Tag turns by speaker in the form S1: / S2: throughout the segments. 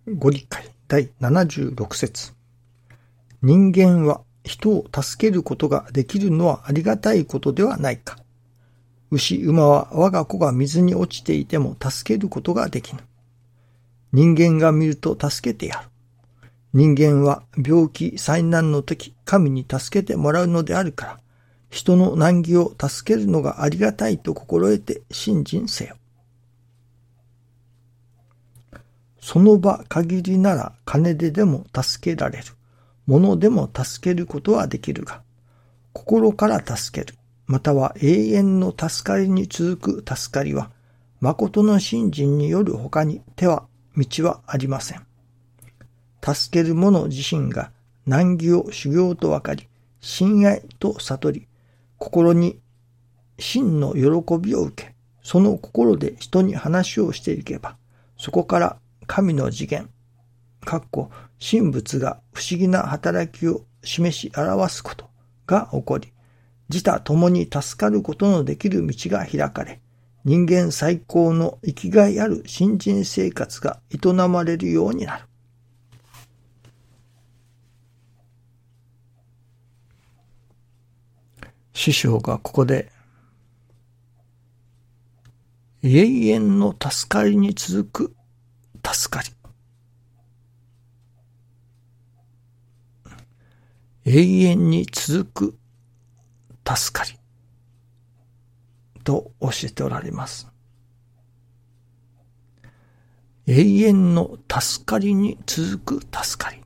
S1: ご理解第76節。人間は人を助けることができるのはありがたいことではないか。牛馬は我が子が水に落ちていても助けることができぬ。人間が見ると助けてやる。人間は病気災難の時、神に助けてもらうのであるから、人の難儀を助けるのがありがたいと心得て信心せよ。その場限りなら金でも助けられる。物でも助けることはできるが、心から助ける、または永遠の助かりに続く助かりは、誠の信心によるほかに道はありません。助ける者自身が難儀を修行とわかり、親愛と悟り、心に真の喜びを受け、その心で人に話をしていけば、そこから神の次元、神仏が不思議な働きを示し表すことが起こり、自他共に助かることのできる道が開かれ、人間最高の生きがいある信心生活が営まれるようになる。師匠がここで、永遠の助かりに続く助かり、永遠に続く助かりと教えておられます。永遠の助かりに続く助かり。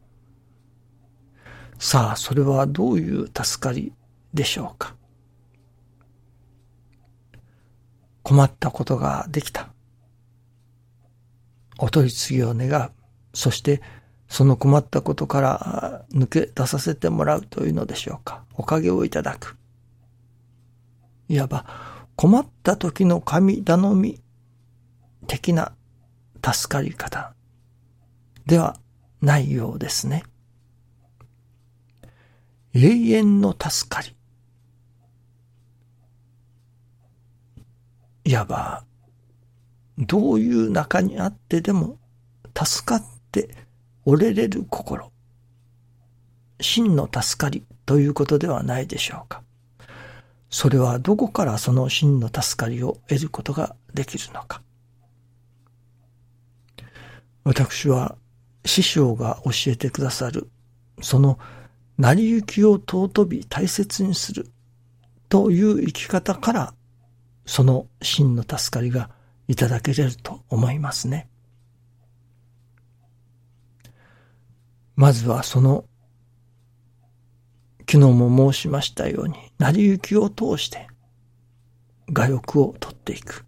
S1: さあ、それはどういう助かりでしょうか。困ったことができた。お取り次ぎを願う。そしてその困ったことから抜け出させてもらうというのでしょうか。おかげをいただく。いわば困った時の神頼み的な助かり方ではないようですね。永遠の助かり。いわばどういう中にあってでも助かっておれれる心、真の助かりということではないでしょうか。それはどこからその真の助かりを得ることができるのか。私は師匠が教えてくださるその成り行きを尊び大切にするという生き方からその真の助かりがいただけれると思いますね。まずはその昨日も申しましたように成り行きを通して我欲を取っていく。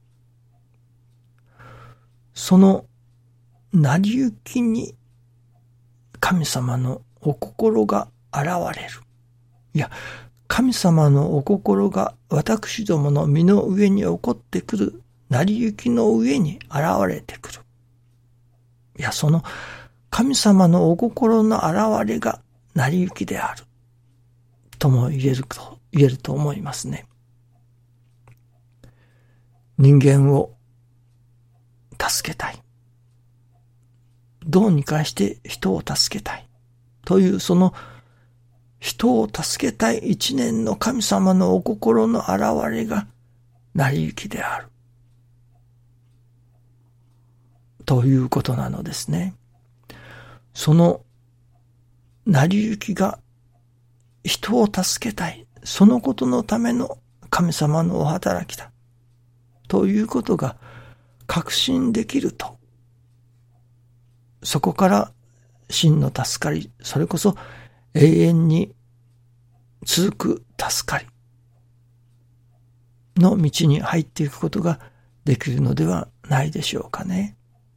S1: その成り行きに神様のお心が現れる。いや、神様のお心が私どもの身の上に起こってくる成り行きの上に現れてくる。いや、その神様のお心の現れが成り行きであるとも言えると思いますね。人間を助けたい。どうにかして人を助けたい。というその人を助けたい一念の神様のお心の現れが成り行きである。ということなのですね。その成り行きが人を助けたい。そのことのための神様のお働きだ。ということが確信できると。そこから真の助かり、それこそ永遠に続く助かりの道に入っていくことができるのではないでしょうかね。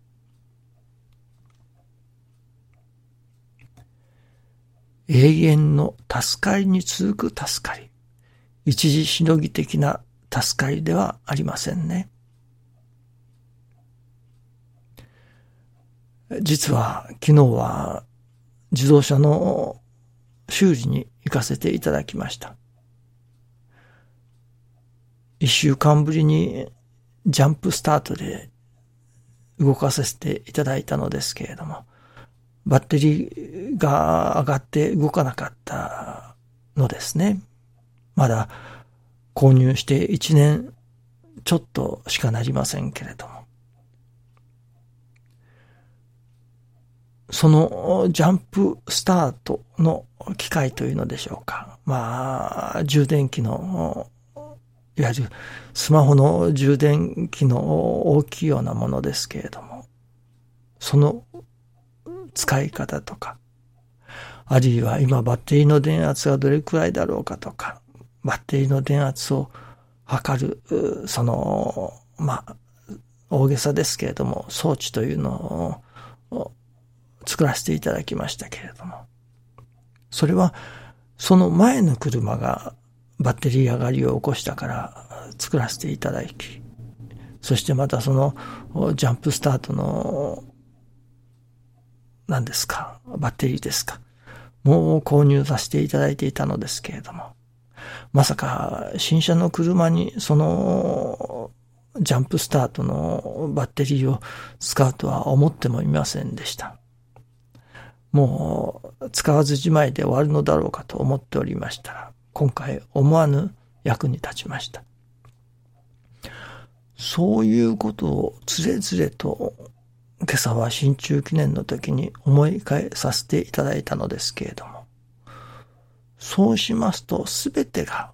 S1: 永遠の助かりに続く助かり、一時しのぎ的な助かりではありませんね。実は昨日は自動車の修理に行かせていただきました。1週間ぶりにジャンプスタートで動かさせていただいたのですけれども、バッテリーが上がって動かなかったのですね。まだ購入して1年ちょっとしかなりませんけれども。そのジャンプスタートの機械というのでしょうか。充電器の、いわゆるスマホの充電器の大きいようなものですけれども、その使い方とか、あるいは今バッテリーの電圧がどれくらいだろうかとか、バッテリーの電圧を測る、大げさですけれども、装置というのを作らせていただきましたけれども、それはその前の車がバッテリー上がりを起こしたから作らせていただき、そしてまたそのジャンプスタートの何ですか、バッテリーですか、もう購入させていただいていたのですけれども、まさか新車の車にそのジャンプスタートのバッテリーを使うとは思ってもいませんでした。もう使わずじまいで終わるのだろうかと思っておりましたら、今回思わぬ役に立ちました。そういうことをつれづれと今朝は新中記念の時に思い返させていただいたのですけれども、そうしますとすべてが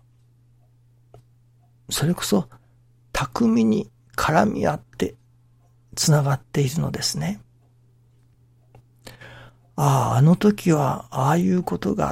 S1: それこそ巧みに絡み合ってつながっているのですね。あの時はああいうことがあって、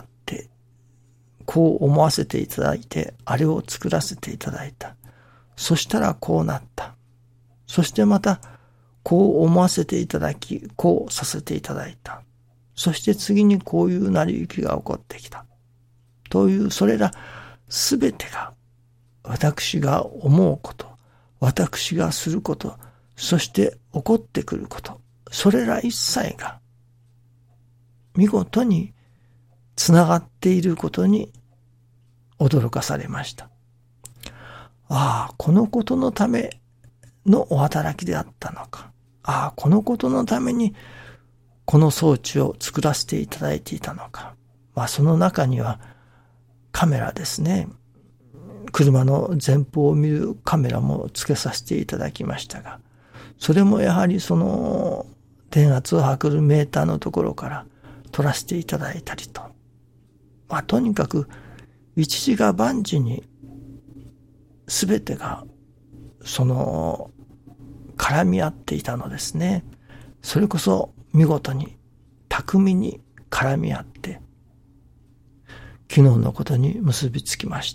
S1: こう思わせていただいて、あれを作らせていただいた。そしたらこうなった。そしてまたこう思わせていただき、こうさせていただいた。そして次にこういう成り行きが起こってきた。という、それらすべてが私が思うこと、私がすること、そして起こってくること、それら一切が見事につながっていることに驚かされました。このことのためのお働きであったのか。このことのためにこの装置を作らせていただいていたのか。その中にはカメラですね。車の前方を見るカメラもつけさせていただきましたが、それもやはりその電圧を測るメーターのところから撮らせていただいたりと。とにかく一時が万事に全てがその絡み合っていたのですね。それこそ見事に巧みに絡み合って昨日のことに結びつきました。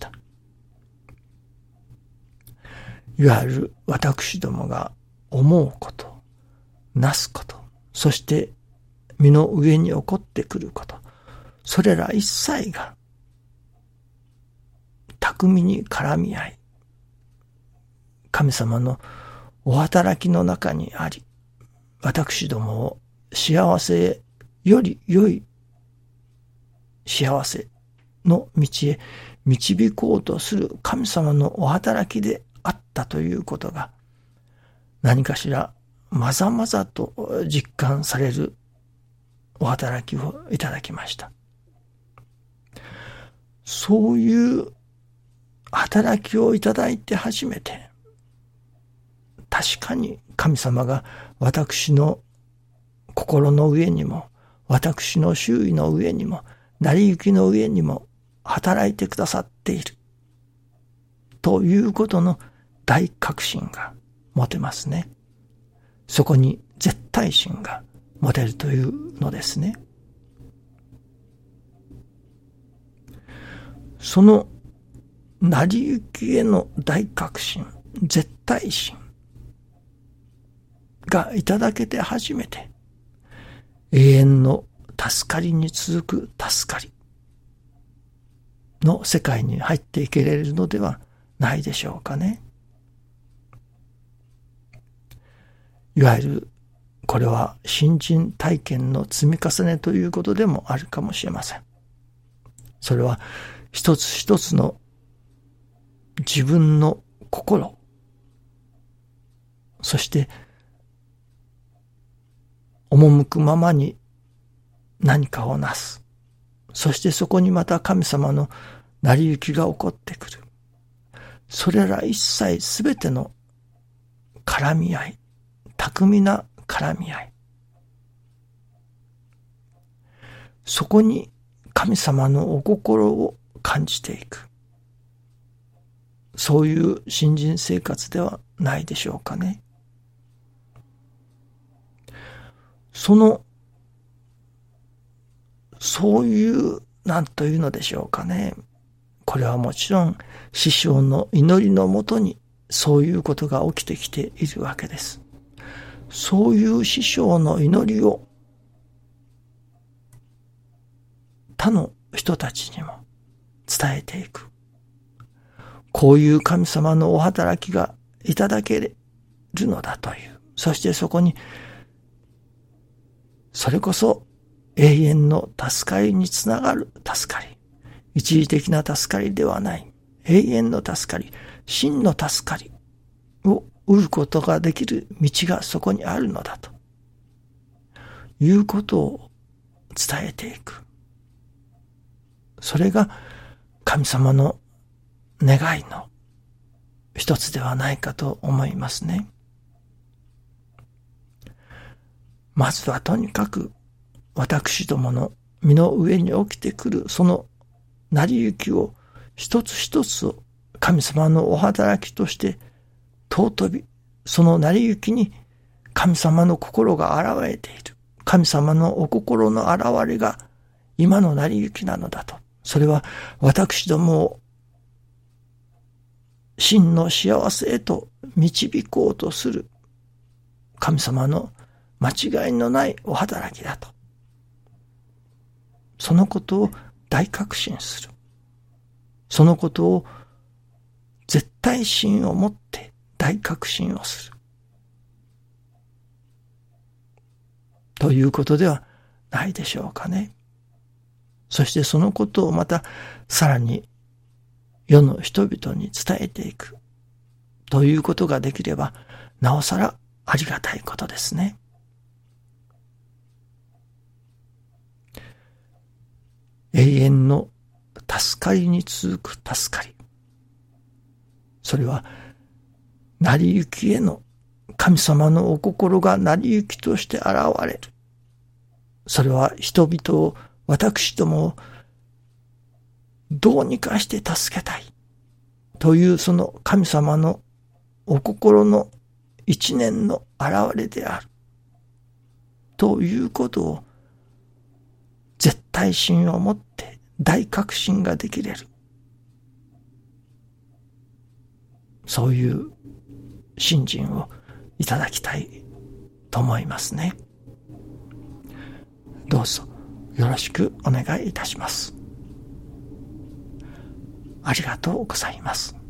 S1: いわゆる私どもが思うこと、なすこと、そして身の上に起こってくること、それら一切が巧みに絡み合い、神様のお働きの中にあり、私どもを幸せより良い幸せの道へ導こうとする神様のお働きであったということが何かしらまざまざと実感されるお働きをいただきました。そういう働きをいただいて初めて、確かに神様が私の心の上にも、私の周囲の上にも、成り行きの上にも働いてくださっている。ということの大確信が持てますね。そこに絶対心が持てるというのですね。その成り行きへの大確信、絶対心がいただけて初めて永遠の助かりに続く助かりの世界に入っていけれるのではないでしょうかね。いわゆるこれは信心体験の積み重ねということでもあるかもしれません。それは一つ一つの自分の心、そして赴くままに何かをなす。そしてそこにまた神様の成り行きが起こってくる。それら一切すべての絡み合い、巧みな絡み合い。そこに神様のお心を感じていく。そういう信心生活ではないでしょうかね。そういうなんというのでしょうかね。これはもちろん師匠の祈りのもとにそういうことが起きてきているわけです。そういう師匠の祈りを他の人たちにも伝えていく。こういう神様のお働きがいただけるのだという。そしてそこに、それこそ永遠の助かりにつながる助かり。一時的な助かりではない。永遠の助かり、真の助かりを得ることができる道がそこにあるのだということを伝えていく。それが神様の願いの一つではないかと思いますね。まずはとにかく私どもの身の上に起きてくるその成り行きを一つ一つを神様のお働きとして尊び、その成り行きに神様の心が現れている。神様のお心の現れが今の成り行きなのだと。それは私どもを真の幸せへと導こうとする神様の間違いのないお働きだと。そのことを大確信する。そのことを絶対心を持って大確信をする。ということではないでしょうかね。そしてそのことをまたさらに世の人々に伝えていくということができればなおさらありがたいことですね。永遠の助かりに続く助かり。それは成り行きへの神様のお心が成り行きとして現れる。それは人々を私どもをどうにかして助けたいというその神様のお心の一念の現れであるということを絶対心を持って大確信ができれる。そういう信心をいただきたいと思いますね。どうぞよろしくお願いいたします。ありがとうございます。